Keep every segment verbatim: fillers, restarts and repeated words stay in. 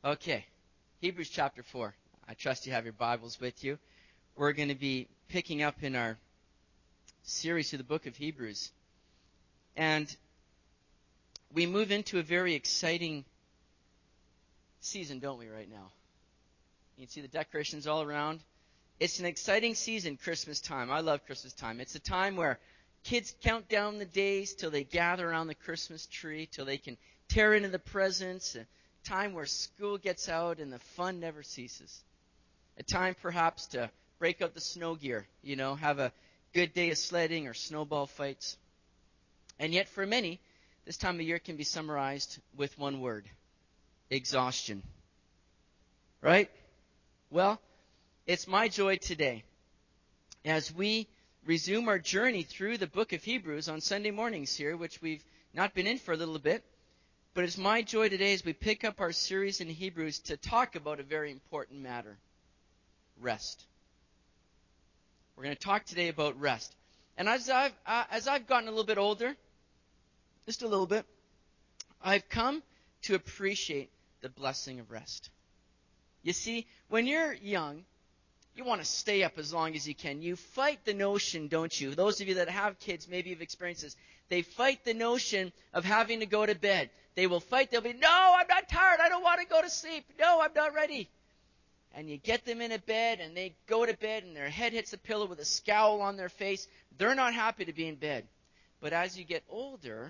Okay, Hebrews chapter four. I trust you have your Bibles with you. We're going to be picking up in our series through the book of Hebrews. And we move into a very exciting season, don't we, right now? You can see the decorations all around. It's an exciting season, Christmas time. I love Christmas time. It's a time where kids count down the days till they gather around the Christmas tree, till they can tear into the presents. A time where school gets out and the fun never ceases. A time perhaps to break out the snow gear, you know, have a good day of sledding or snowball fights. And yet for many, this time of year can be summarized with one word: exhaustion. Right? Well, it's my joy today, as we resume our journey through the book of Hebrews on Sunday mornings here, which we've not been in for a little bit, but it's my joy today as we pick up our series in Hebrews to talk about a very important matter: rest. We're going to talk today about rest. And as I've, uh, as I've gotten a little bit older, just a little bit, I've come to appreciate the blessing of rest. You see, when you're young, you want to stay up as long as you can. You fight the notion, don't you? Those of you that have kids, maybe you've experienced this. They fight the notion of having to go to bed. They will fight. They'll be, no, I'm not tired. I don't want to go to sleep. No, I'm not ready. And you get them in a bed, and they go to bed, and their head hits the pillow with a scowl on their face. They're not happy to be in bed. But as you get older,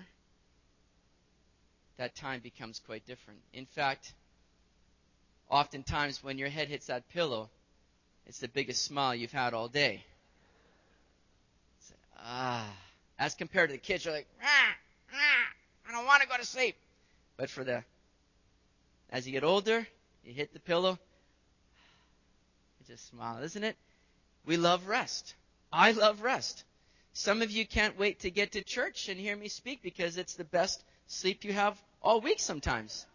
that time becomes quite different. In fact, oftentimes when your head hits that pillow, it's the biggest smile you've had all day. It's, ah. As compared to the kids, you're like, ah, ah, I don't want to go to sleep. But for the, as you get older, you hit the pillow, you just smile, isn't it? We love rest. I love rest. Some of you can't wait to get to church and hear me speak because it's the best sleep you have all week sometimes.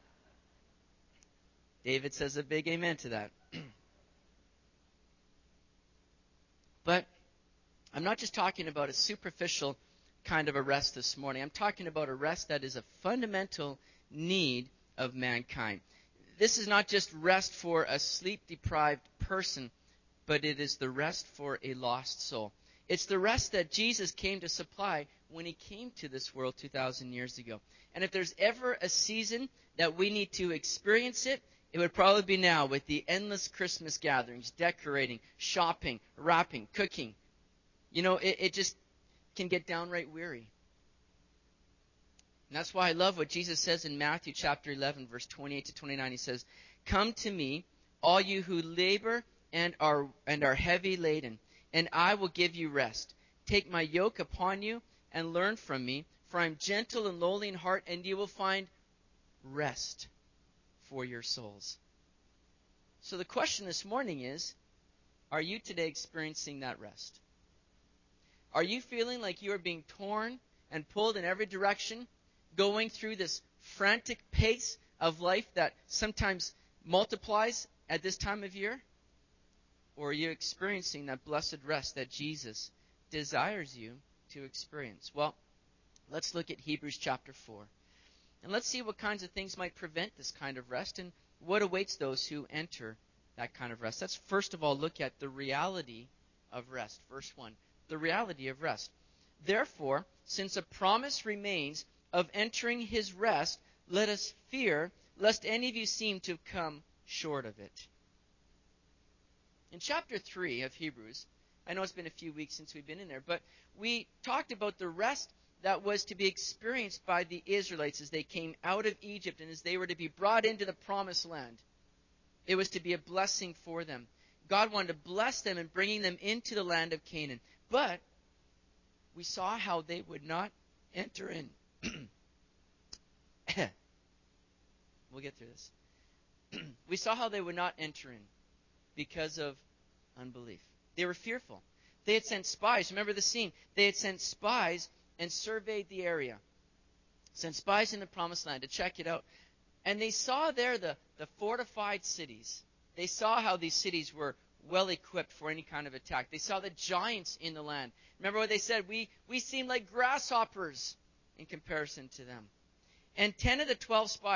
David says a big amen to that. But I'm not just talking about a superficial kind of a rest this morning. I'm talking about a rest that is a fundamental need of mankind. This is not just rest for a sleep-deprived person, but it is the rest for a lost soul. It's the rest that Jesus came to supply when he came to this world two thousand years ago. And if there's ever a season that we need to experience it, it would probably be now, with the endless Christmas gatherings, decorating, shopping, wrapping, cooking. You know, it, it just can get downright weary. And that's why I love what Jesus says in Matthew chapter eleven, verse twenty-eight to twenty-nine. He says, "Come to me, all you who labor and are and are heavy laden, and I will give you rest. Take my yoke upon you and learn from me, for I am gentle and lowly in heart, and you will find rest for your souls." So the question this morning is, are you today experiencing that rest? Are you feeling like you are being torn and pulled in every direction, going through this frantic pace of life that sometimes multiplies at this time of year? Or are you experiencing that blessed rest that Jesus desires you to experience? Well, let's look at Hebrews chapter four. And let's see what kinds of things might prevent this kind of rest and what awaits those who enter that kind of rest. Let's first of all look at the reality of rest. Verse one. The reality of rest. "Therefore, since a promise remains of entering his rest, let us fear, lest any of you seem to come short of it." In chapter three of Hebrews, I know it's been a few weeks since we've been in there, but we talked about the rest that was to be experienced by the Israelites as they came out of Egypt and as they were to be brought into the promised land. It was to be a blessing for them. God wanted to bless them in bringing them into the land of Canaan. But we saw how they would not enter in. We'll get through this. We saw how they would not enter in because of unbelief. They were fearful. They had sent spies. Remember the scene. They had sent spies and surveyed the area. Sent spies in the promised land to check it out. And they saw there the, the fortified cities. They saw how these cities were well equipped for any kind of attack. They saw the giants in the land. Remember what they said? We, we seem like grasshoppers in comparison to them. And ten of the twelve spies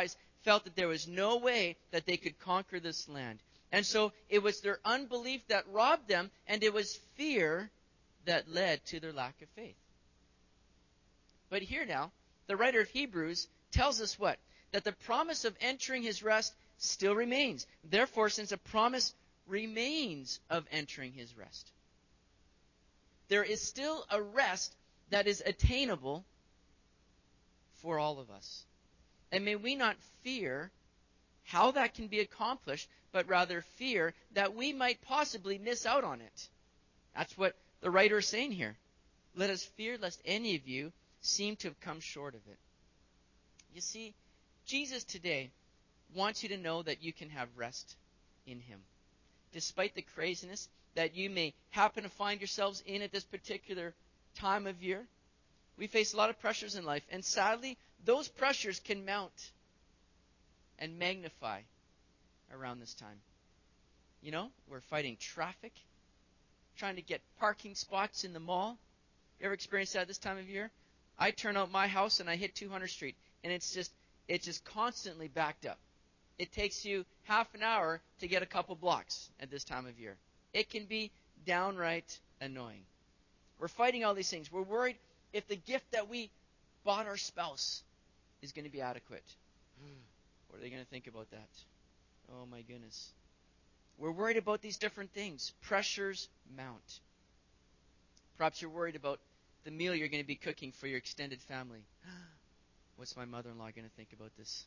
felt that there was no way that they could conquer this land. And so it was their unbelief that robbed them, and it was fear that led to their lack of faith. But here now, the writer of Hebrews tells us what? That the promise of entering his rest still remains. Therefore, since a promise remains of entering his rest, there is still a rest that is attainable for all of us. And may we not fear how that can be accomplished, but rather fear that we might possibly miss out on it. That's what the writer is saying here. Let us fear lest any of you seem to have come short of it. You see, Jesus today wants you to know that you can have rest in him. Despite the craziness that you may happen to find yourselves in at this particular time of year, we face a lot of pressures in life, and sadly, those pressures can mount and magnify around this time. You know, we're fighting traffic, trying to get parking spots in the mall. You ever experienced that this time of year? I turn out my house and I hit two hundredth Street, and it's just it's just constantly backed up. It takes you half an hour to get a couple blocks at this time of year. It can be downright annoying. We're fighting all these things. We're worried if the gift that we bought our spouse is going to be adequate. What are they going to think about that? Oh my goodness. We're worried about these different things. Pressures mount. Perhaps you're worried about the meal you're going to be cooking for your extended family. What's my mother-in-law going to think about this?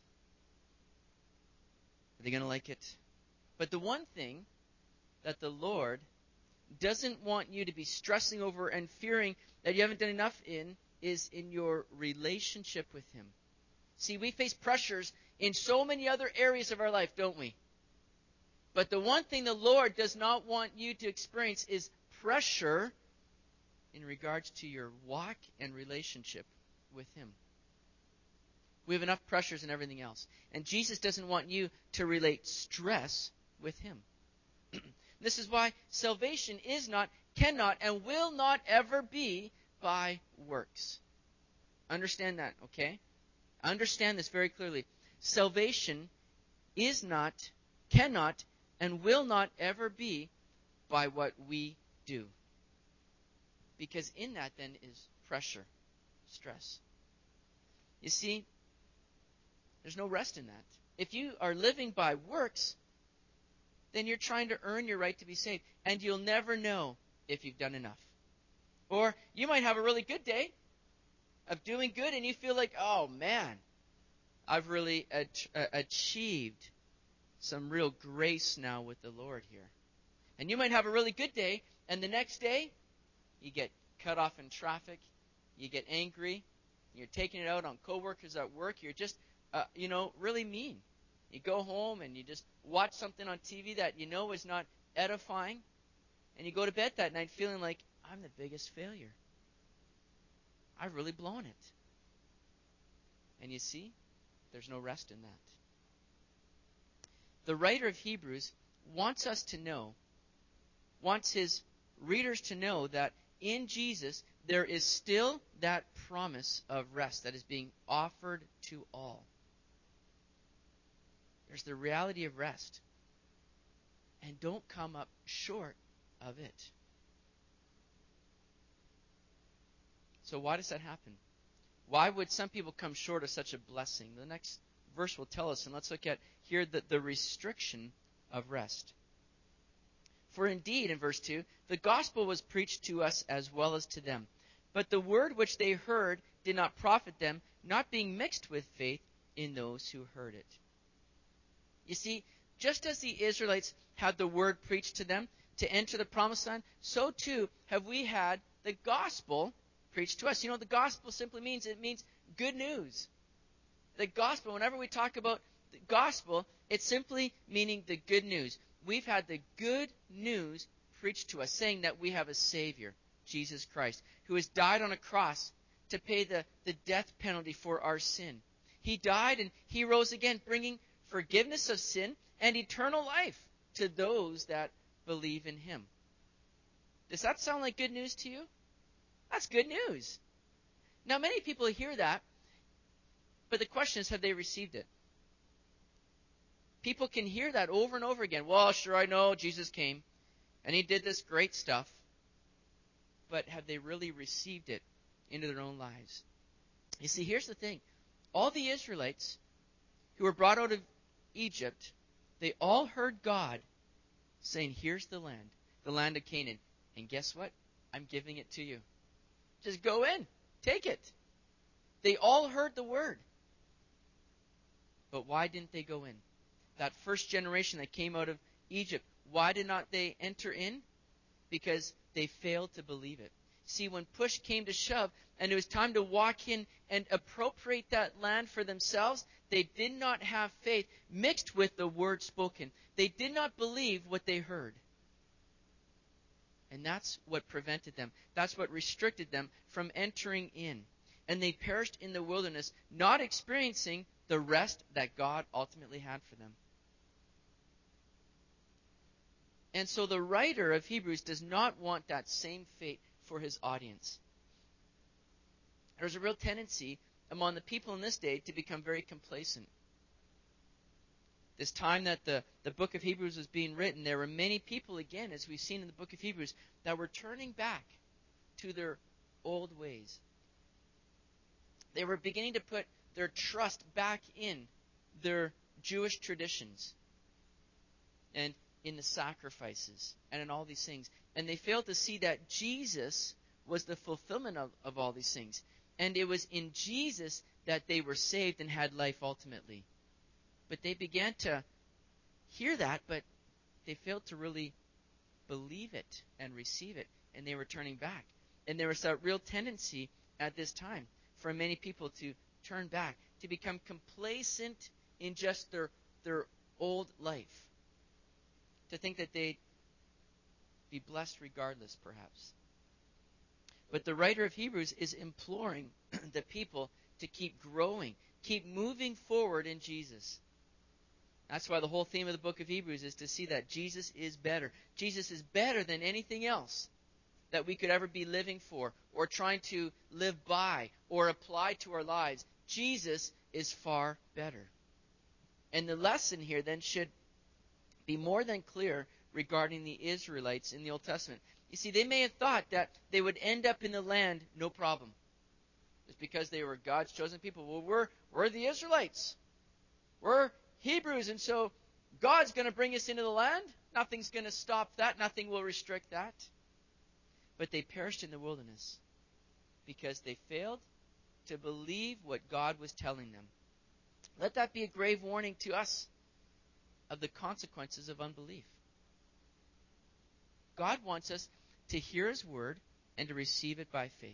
Are they going to like it? But the one thing that the Lord doesn't want you to be stressing over and fearing that you haven't done enough in is in your relationship with him. See, we face pressures in so many other areas of our life, don't we? But the one thing the Lord does not want you to experience is pressure in regards to your walk and relationship with him. We have enough pressures and everything else. And Jesus doesn't want you to relate stress with him. This is why salvation is not, cannot, and will not ever be by works. Understand that, okay? Understand this very clearly. Salvation is not, cannot, and will not ever be by what we do. Because in that then is pressure, stress. You see, there's no rest in that. If you are living by works, then you're trying to earn your right to be saved. And you'll never know if you've done enough. Or you might have a really good day of doing good and you feel like, oh man, I've really a- achieved some real grace now with the Lord here. And you might have a really good day, and the next day, you get cut off in traffic, you get angry, you're taking it out on coworkers at work, you're just, uh, you know, really mean. You go home and you just watch something on T V that you know is not edifying, and you go to bed that night feeling like, I'm the biggest failure. I've really blown it. And you see, there's no rest in that. The writer of Hebrews wants us to know, wants his readers to know that in Jesus there is still that promise of rest that is being offered to all. There's the reality of rest. And don't come up short of it. So why does that happen? Why would some people come short of such a blessing? The next verse will tell us, and let's look at here the, the restriction of rest. For indeed, in verse two, the gospel was preached to us as well as to them. But the word which they heard did not profit them, not being mixed with faith in those who heard it. You see, just as the Israelites had the word preached to them to enter the promised land, so too have we had the gospel preached to us. You know what the gospel simply means? It means good news. The gospel, whenever we talk about the gospel, it's simply meaning the good news. We've had the good news preached to us, saying that we have a Savior, Jesus Christ, who has died on a cross to pay the, the death penalty for our sin. He died and he rose again, bringing forgiveness of sin and eternal life to those that believe in him. Does that sound like good news to you? That's good news. Now, many people hear that, but the question is, have they received it? People can hear that over and over again. Well, sure, I know Jesus came, and he did this great stuff. But have they really received it into their own lives? You see, here's the thing. All the Israelites who were brought out of Egypt, they all heard God saying, here's the land, the land of Canaan. And guess what? I'm giving it to you. Just go in. Take it. They all heard the word. But why didn't they go in? That first generation that came out of Egypt, why did not they enter in? Because they failed to believe it. See, when push came to shove and it was time to walk in and appropriate that land for themselves, they did not have faith mixed with the word spoken. They did not believe what they heard. And that's what prevented them. That's what restricted them from entering in. And they perished in the wilderness, not experiencing the rest that God ultimately had for them. And so the writer of Hebrews does not want that same fate for his audience. There's a real tendency among the people in this day to become very complacent. This time that the, the book of Hebrews was being written, there were many people, again, as we've seen in the book of Hebrews, that were turning back to their old ways. They were beginning to put their trust back in their Jewish traditions and in the sacrifices and in all these things. And they failed to see that Jesus was the fulfillment of, of all these things. And it was in Jesus that they were saved and had life ultimately. But they began to hear that, but they failed to really believe it and receive it. And they were turning back. And there was that real tendency at this time for many people to turn back, to become complacent in just their, their old life. To think that they'd be blessed regardless, perhaps. But the writer of Hebrews is imploring the people to keep growing, keep moving forward in Jesus. That's why the whole theme of the book of Hebrews is to see that Jesus is better. Jesus is better than anything else that we could ever be living for or trying to live by or apply to our lives. Jesus is far better. And the lesson here then should be more than clear regarding the Israelites in the Old Testament. You see, they may have thought that they would end up in the land no problem. Just because they were God's chosen people. Well, we're, we're the Israelites. We're Hebrews, and so God's going to bring us into the land. Nothing's going to stop that. Nothing will restrict that. But they perished in the wilderness because they failed to believe what God was telling them. Let that be a grave warning to us of the consequences of unbelief. God wants us to hear His word and to receive it by faith.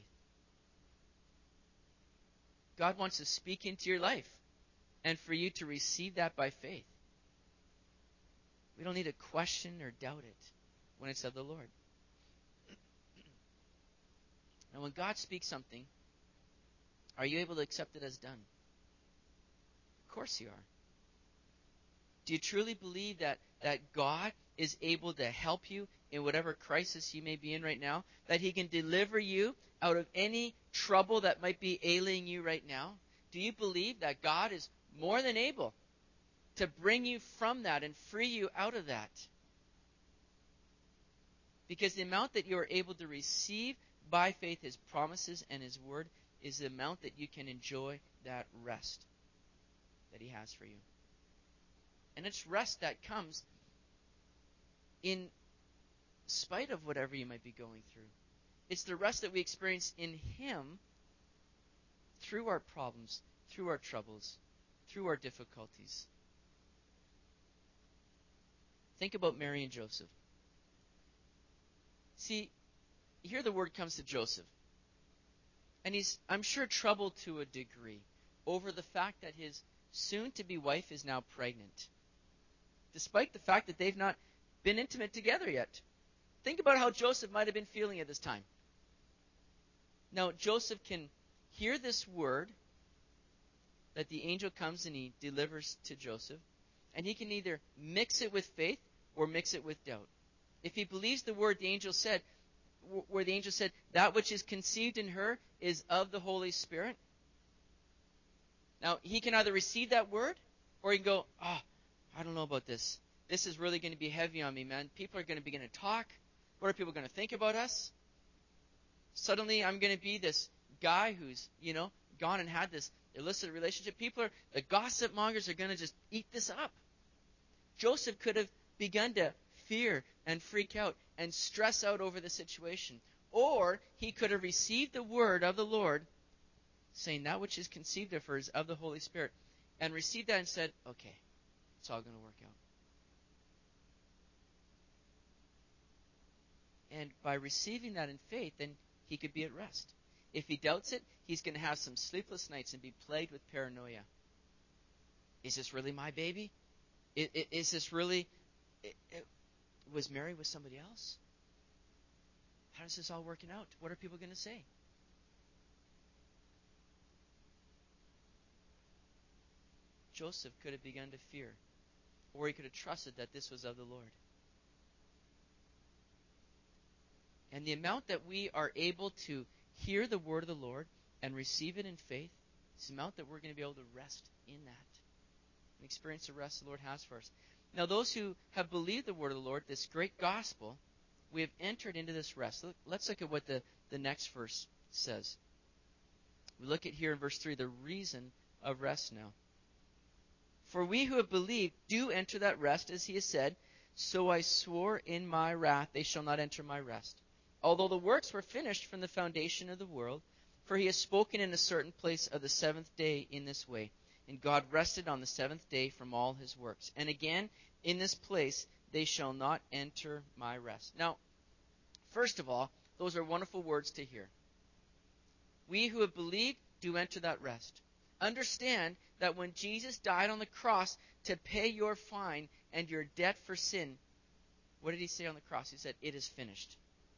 God wants to speak into your life and for you to receive that by faith. We don't need to question or doubt it when it's of the Lord. And when God speaks something, are you able to accept it as done? Of course you are. Do you truly believe that, that God is able to help you in whatever crisis you may be in right now? That He can deliver you out of any trouble that might be ailing you right now? Do you believe that God is more than able to bring you from that and free you out of that? Because the amount that you are able to receive by faith His promises and His word is the amount that you can enjoy that rest that He has for you. And it's rest that comes in spite of whatever you might be going through. It's the rest that we experience in Him through our problems, through our troubles, through our difficulties. Think about Mary and Joseph. See, here the word comes to Joseph. And he's, I'm sure, troubled to a degree over the fact that his soon-to-be wife is now pregnant, despite the fact that they've not been intimate together yet. Think about how Joseph might have been feeling at this time. Now, Joseph can hear this word that the angel comes and he delivers to Joseph, and he can either mix it with faith or mix it with doubt. If he believes the word the angel said, where the angel said, that which is conceived in her is of the Holy Spirit. Now, he can either receive that word, or he can go, oh, I don't know about this. This is really going to be heavy on me, man. People are going to begin to talk. What are people going to think about us? Suddenly, I'm going to be this guy who's, you know, gone and had this illicit relationship. People are, the gossip mongers are going to just eat this up. Joseph could have begun to fear and freak out and stress out over the situation. Or he could have received the word of the Lord, saying that which is conceived of her is of the Holy Spirit, and received that and said, okay, it's all going to work out. And by receiving that in faith, then he could be at rest. If he doubts it, he's going to have some sleepless nights and be plagued with paranoia. Is this really my baby? Is, is this really... It, it, was Mary with somebody else? How is this all working out? What are people going to say? Joseph could have begun to fear, or he could have trusted that this was of the Lord. And the amount that we are able to hear the word of the Lord and receive it in faith is the amount that we're going to be able to rest in that and experience the rest the Lord has for us. Now, those who have believed the word of the Lord, this great gospel, we have entered into this rest. Let's look at what the, the next verse says. We look at here in verse three, the reason of rest now. For we who have believed do enter that rest, as he has said, so I swore in my wrath, they shall not enter my rest. Although the works were finished from the foundation of the world, for he has spoken in a certain place of the seventh day in this way. And God rested on the seventh day from all his works. And again, in this place, they shall not enter my rest. Now, first of all, those are wonderful words to hear. We who have believed do enter that rest. Understand that when Jesus died on the cross to pay your fine and your debt for sin, what did he say on the cross? He said, it is finished.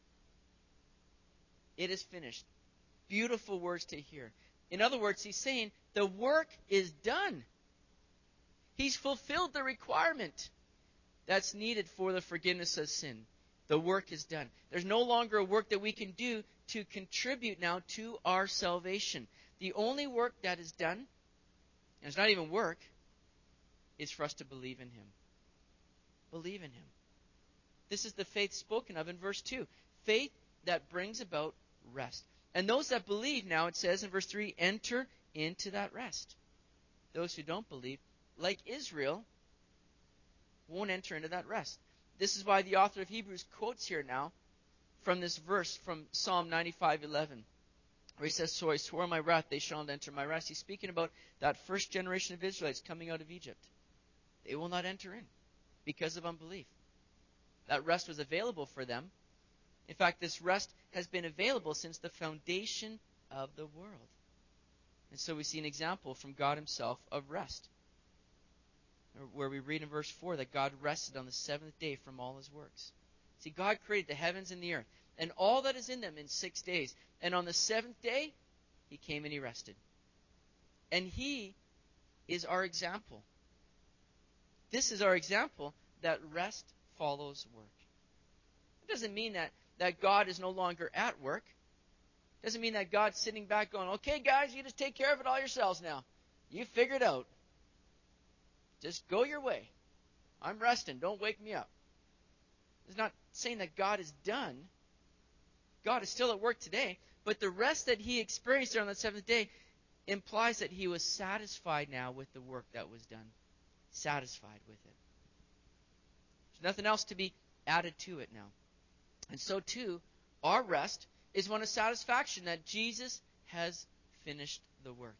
It is finished. Beautiful words to hear. In other words, he's saying the work is done. He's fulfilled the requirement that's needed for the forgiveness of sin. The work is done. There's no longer a work that we can do to contribute now to our salvation. The only work that is done, and it's not even work, is for us to believe in him. Believe in him. This is the faith spoken of in verse two. Faith that brings about rest. And those that believe, now it says in verse three, enter into that rest. Those who don't believe, like Israel, won't enter into that rest. This is why the author of Hebrews quotes here now from this verse from Psalm ninety-five eleven, where he says, so I swore in my wrath, they shall not enter my rest. He's speaking about that first generation of Israelites coming out of Egypt. They will not enter in because of unbelief. That rest was available for them. In fact, this rest has been available since the foundation of the world. And so we see an example from God himself of rest, where we read in verse four that God rested on the seventh day from all his works. See, God created the heavens and the earth and all that is in them in six days. And on the seventh day, he came and he rested. And he is our example. This is our example that rest follows work. It doesn't mean that that God is no longer at work. Doesn't mean that God's sitting back going, okay, guys, you just take care of it all yourselves now. You figure it out. Just go your way. I'm resting. Don't wake me up. It's not saying that God is done. God is still at work today. But the rest that he experienced there on the seventh day implies that he was satisfied now with the work that was done. Satisfied with it. There's nothing else to be added to it now. And so, too, our rest is one of satisfaction that Jesus has finished the work.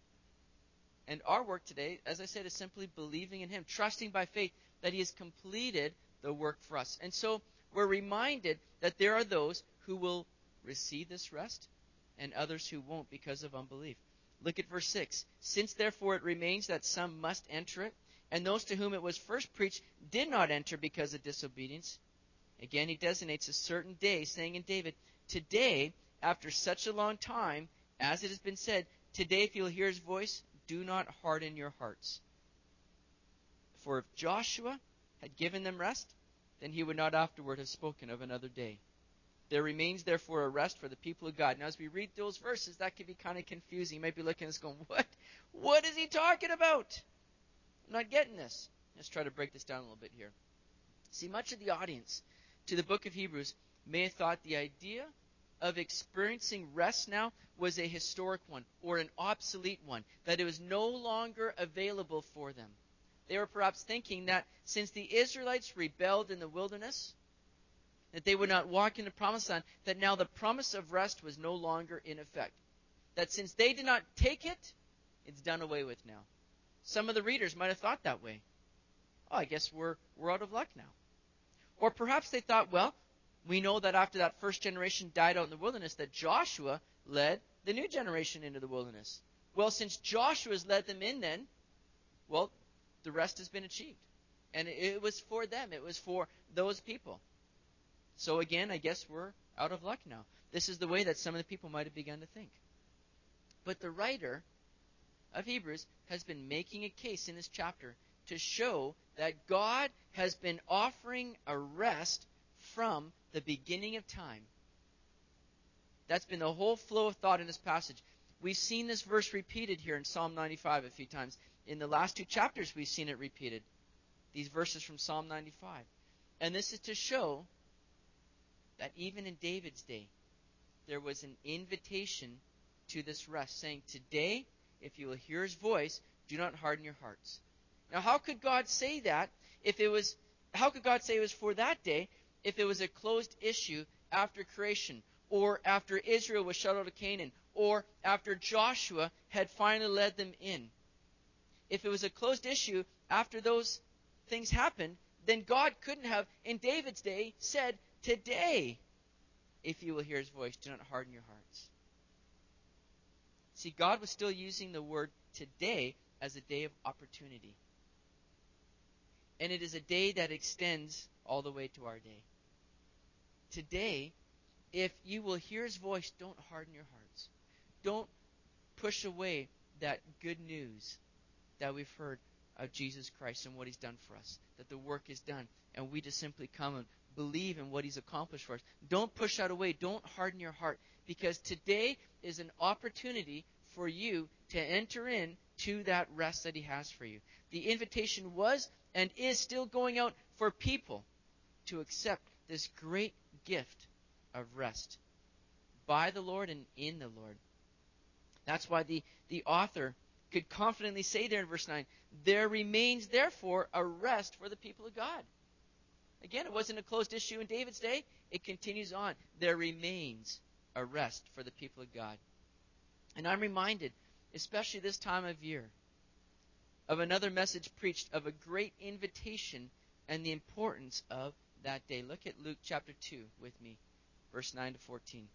And our work today, as I said, is simply believing in him, trusting by faith that he has completed the work for us. And so we're reminded that there are those who will receive this rest and others who won't because of unbelief. Look at verse six. Since therefore it remains that some must enter it, and those to whom it was first preached did not enter because of disobedience. Again, he designates a certain day, saying in David, today, after such a long time, as it has been said, today if you'll hear his voice, do not harden your hearts. For if Joshua had given them rest, then he would not afterward have spoken of another day. There remains therefore a rest for the people of God. Now, as we read those verses, that can be kind of confusing. You might be looking at this going, what? What is he talking about? I'm not getting this. Let's try to break this down a little bit here. See, much of the audience to the book of Hebrews may have thought the idea of experiencing rest now was a historic one or an obsolete one, that it was no longer available for them. They were perhaps thinking that since the Israelites rebelled in the wilderness, that they would not walk in the promised land, that now the promise of rest was no longer in effect. That since they did not take it, it's done away with now. Some of the readers might have thought that way. Oh, I guess we're we're out of luck now. Or perhaps they thought, well, we know that after that first generation died out in the wilderness, that Joshua led the new generation into the wilderness. Well, since Joshua's led them in then, well, the rest has been achieved. And it was for them. It was for those people. So again, I guess we're out of luck now. This is the way that some of the people might have begun to think. But the writer of Hebrews has been making a case in this chapter to show that God has been offering a rest from the beginning of time. That's been the whole flow of thought in this passage. We've seen this verse repeated here in Psalm ninety-five a few times. In the last two chapters, we've seen it repeated. These verses from Psalm ninety-five. And this is to show that even in David's day, there was an invitation to this rest, saying, today, if you will hear his voice, do not harden your hearts. Now, how could God say that if it was, how could God say it was for that day if it was a closed issue after creation, or after Israel was shut out of Canaan, or after Joshua had finally led them in? If it was a closed issue after those things happened, then God couldn't have, in David's day, said, today, if you will hear his voice, do not harden your hearts. See, God was still using the word today as a day of opportunity. And it is a day that extends all the way to our day. Today, if you will hear his voice, don't harden your hearts. Don't push away that good news that we've heard of Jesus Christ and what he's done for us. That the work is done. And we just simply come and believe in what he's accomplished for us. Don't push that away. Don't harden your heart. Because today is an opportunity for you to enter in to that rest that he has for you. The invitation was and is still going out for people to accept this great gift of rest by the Lord and in the Lord. That's why the, the author could confidently say there in verse nine, there remains therefore a rest for the people of God. Again, it wasn't a closed issue in David's day. It continues on. There remains a rest for the people of God. And I'm reminded, especially this time of year, of another message preached of a great invitation and the importance of that day. Look at Luke chapter two with me, verse nine to fourteen.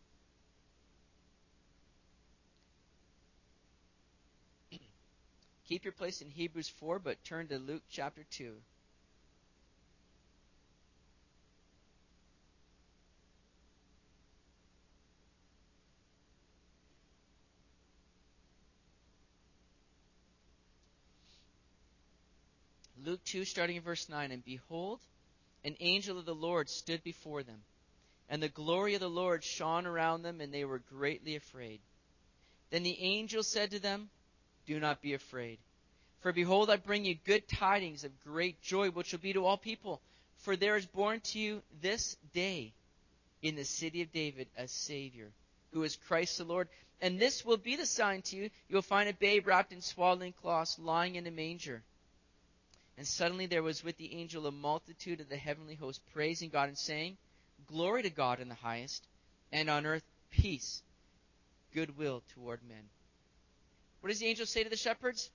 Keep your place in Hebrews four, but turn to Luke chapter two. Luke two, starting in verse nine, and behold, an angel of the Lord stood before them, and the glory of the Lord shone around them, and they were greatly afraid. Then the angel said to them, do not be afraid. For behold, I bring you good tidings of great joy, which will be to all people. For there is born to you this day in the city of David a Savior, who is Christ the Lord. And this will be the sign to you. You will find a babe wrapped in swaddling cloths, lying in a manger. And suddenly there was with the angel a multitude of the heavenly host, praising God and saying, glory to God in the highest, and on earth peace, goodwill toward men. What does the angel say to the shepherds?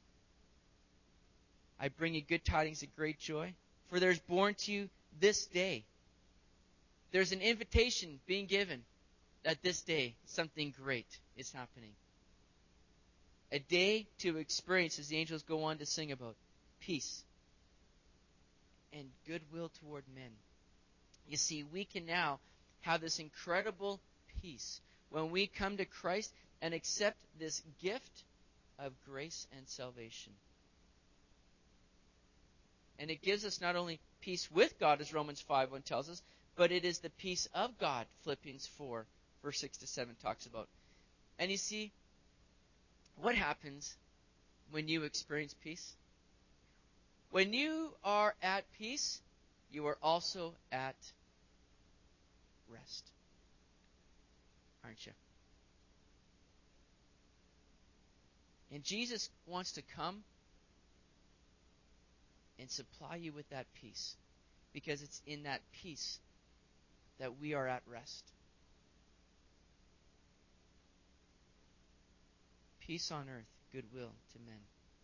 I bring you good tidings of great joy, for there is born to you this day. There's an invitation being given that this day something great is happening. A day to experience, as the angels go on to sing about, peace and goodwill toward men. You see, we can now have this incredible peace when we come to Christ and accept this gift of grace and salvation. And it gives us not only peace with God, as Romans five one tells us, but it is the peace of God, Philippians four, verse six to seven talks about. And you see, what happens when you experience peace? When you are at peace, you are also at rest. Aren't you? And Jesus wants to come and supply you with that peace, because it's in that peace that we are at rest. Peace on earth, goodwill to men.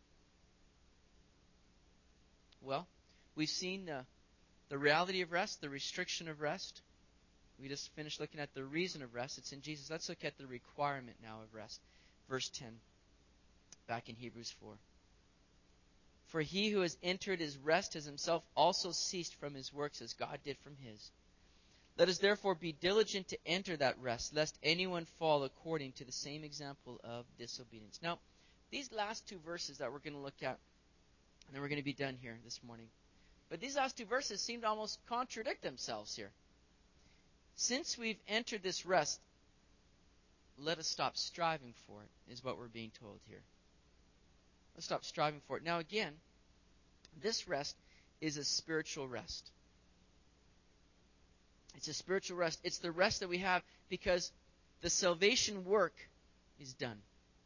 Well, we've seen the, the reality of rest, the restriction of rest. We just finished looking at the reason of rest. It's in Jesus. Let's look at the requirement now of rest. Verse ten, back in Hebrews four. For he who has entered his rest has himself also ceased from his works as God did from his. Let us therefore be diligent to enter that rest, lest anyone fall according to the same example of disobedience. Now, these last two verses that we're going to look at, and then we're going to be done here this morning. But these last two verses seem to almost contradict themselves here. Since we've entered this rest, let us stop striving for it, is what we're being told here. Let's stop striving for it. Now again, this rest is a spiritual rest. It's a spiritual rest. It's the rest that we have because the salvation work is done.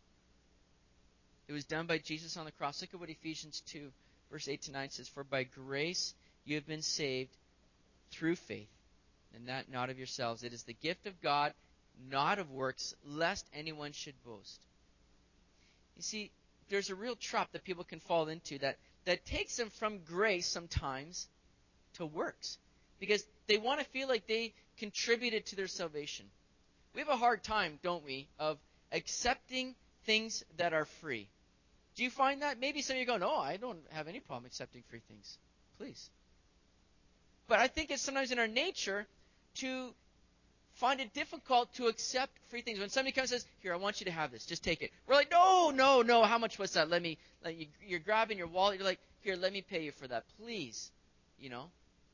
It was done by Jesus on the cross. Look at what Ephesians two, verse eight to nine says. For by grace you have been saved through faith, and that not of yourselves. It is the gift of God, not of works, lest anyone should boast. You see, there's a real trap that people can fall into that, that takes them from grace sometimes to works. Because they want to feel like they contributed to their salvation. We have a hard time, don't we, of accepting things that are free. Do you find that? Maybe some of you go, no, I don't have any problem accepting free things. Please. But I think it's sometimes in our nature to find it difficult to accept free things. When somebody comes and says, here, I want you to have this. Just take it. We're like, no, no, no. How much was that? Let me, let you, you're grabbing your wallet. You're like, here, let me pay you for that. Please. You know.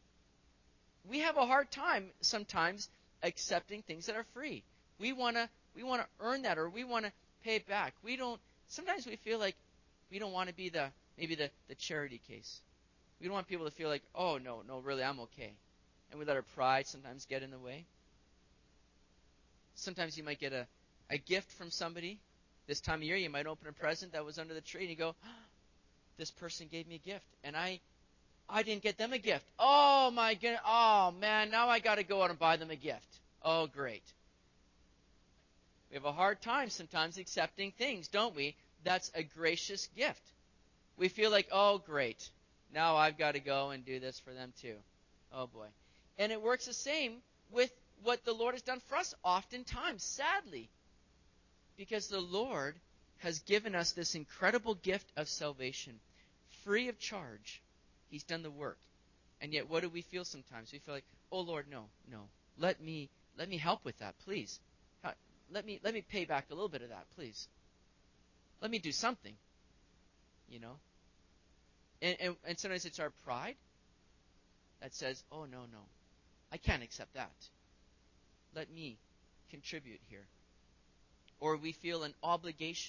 We have a hard time sometimes accepting things that are free. We want to we want to earn that, or we want to pay it back. We don't. Sometimes we feel like we don't want to be the maybe the, the charity case. We don't want people to feel like, oh, no, no, really, I'm okay. And we let our pride sometimes get in the way. Sometimes you might get a, a gift from somebody. This time of year, you might open a present that was under the tree, and you go, oh, this person gave me a gift, and I I didn't get them a gift. Oh, my goodness. Oh, man, now I got to go out and buy them a gift. Oh, great. We have a hard time sometimes accepting things, don't we? That's a gracious gift. We feel like, oh, great. Now I've got to go and do this for them too. Oh, boy. And it works the same with what the Lord has done for us oftentimes, sadly. Because the Lord has given us this incredible gift of salvation, free of charge. He's done the work. And yet what do we feel sometimes? We feel like, oh, Lord, no, no. Let me let me help with that, please. Let me let me pay back a little bit of that, please. Let me do something. You know? And, and, and sometimes it's our pride that says, oh, no, no. I can't accept that. Let me contribute here. Or we feel an obligation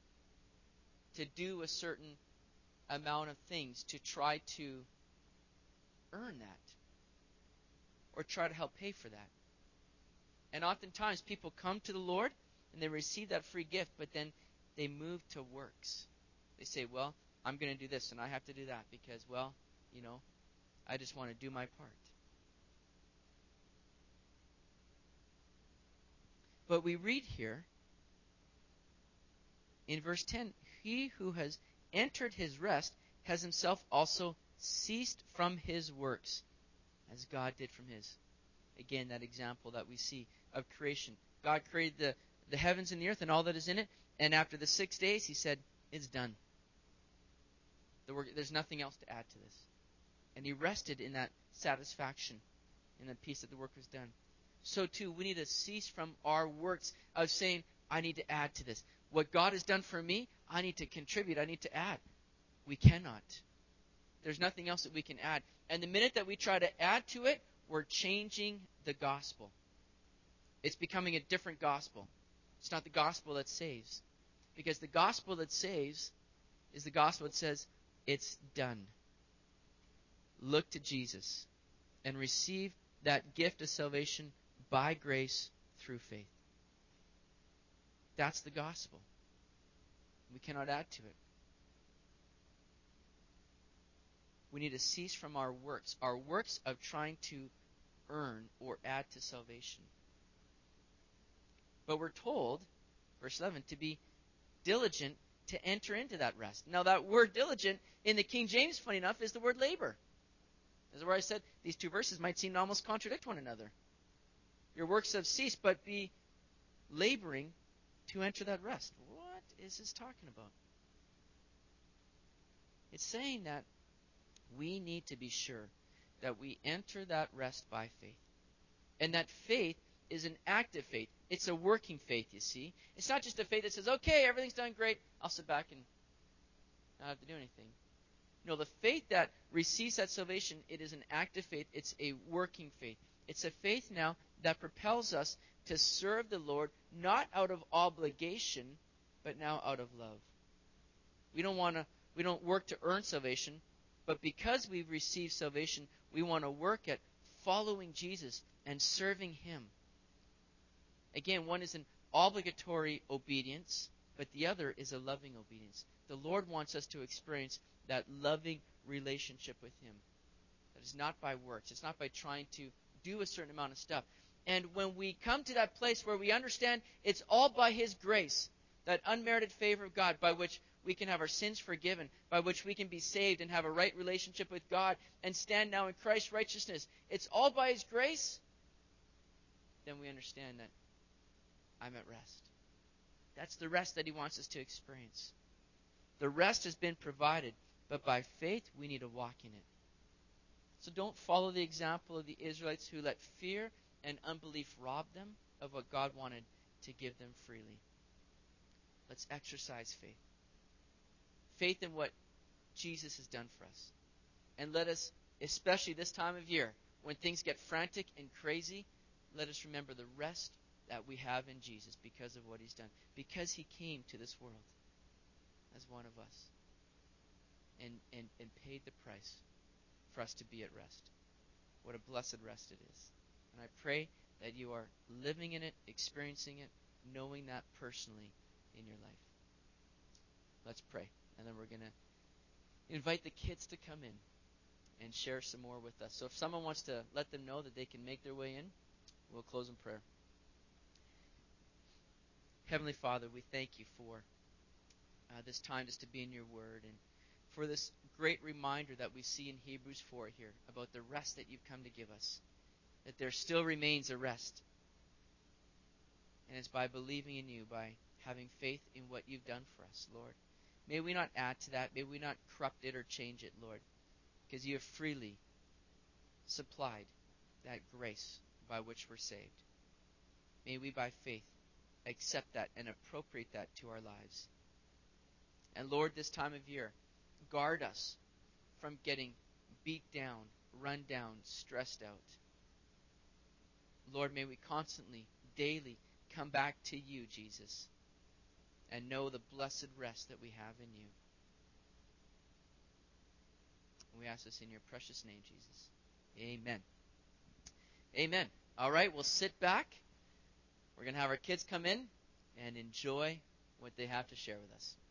to do a certain amount of things to try to earn that or try to help pay for that. And oftentimes people come to the Lord and they receive that free gift, but then they move to works. They say, well, I'm going to do this and I have to do that because, well, you know, I just want to do my part. But we read here in verse ten, he who has entered his rest has himself also ceased from his works, as God did from his. Again, that example that we see of creation. God created the, the heavens and the earth and all that is in it, and after the six days, he said, it's done. The work, there's nothing else to add to this. And he rested in that satisfaction, in the peace that the work was done. So too, we need to cease from our works of saying, I need to add to this. What God has done for me, I need to contribute, I need to add. We cannot. There's nothing else that we can add. And the minute that we try to add to it, we're changing the gospel. It's becoming a different gospel. It's not the gospel that saves. Because the gospel that saves is the gospel that says, it's done. look to Jesus and receive that gift of salvation by grace through faith. That's the gospel. We cannot add to it. We need to cease from our works, our works of trying to earn or add to salvation. But we're told, verse eleven, to be diligent to enter into that rest. Now that word diligent in the King James, funny enough, is the word labor. This is where I said these two verses might seem to almost contradict one another. Your works have ceased, but be laboring to enter that rest. What is this talking about? It's saying that we need to be sure that we enter that rest by faith. And that faith is an active faith. It's a working faith, you see. It's not just a faith that says, okay, everything's done great, I'll sit back and not have to do anything. No, the faith that receives that salvation, it is an active faith. It's a working faith. It's a faith now that propels us to serve the Lord, not out of obligation, but now out of love. We don't want to, we don't work to earn salvation, but because we've received salvation, we want to work at following Jesus and serving Him. Again, one is an obligatory obedience, but the other is a loving obedience. The Lord wants us to experience that loving relationship with Him. That is not by works. It's not by trying to do a certain amount of stuff. And when we come to that place where we understand it's all by His grace, that unmerited favor of God by which we can have our sins forgiven, by which we can be saved and have a right relationship with God and stand now in Christ's righteousness. It's all by His grace. Then we understand that I'm at rest. That's the rest that He wants us to experience. The rest has been provided, but by faith we need to walk in it. So don't follow the example of the Israelites who let fear and unbelief rob them of what God wanted to give them freely. Let's exercise faith. Faith in what Jesus has done for us. And let us, especially this time of year, when things get frantic and crazy, let us remember the rest that we have in Jesus because of what He's done. Because He came to this world as one of us and, and, and paid the price for us to be at rest. What a blessed rest it is. And I pray that you are living in it, experiencing it, knowing that personally in your life. Let's pray. And then we're going to invite the kids to come in and share some more with us. So if someone wants to let them know that they can make their way in, we'll close in prayer. Heavenly Father, we thank You for uh, this time just to be in Your Word and for this great reminder that we see in Hebrews four here about the rest that You've come to give us, that there still remains a rest. And it's by believing in You, by having faith in what You've done for us, Lord. May we not add to that. May we not corrupt it or change it, Lord, because You have freely supplied that grace by which we're saved. May we, by faith, accept that and appropriate that to our lives. And Lord, this time of year, guard us from getting beat down, run down, stressed out. Lord, may we constantly, daily, come back to You, Jesus, and know the blessed rest that we have in You. We ask this in Your precious name, Jesus. Amen. Amen. All right, we'll sit back. We're going to have our kids come in and enjoy what they have to share with us.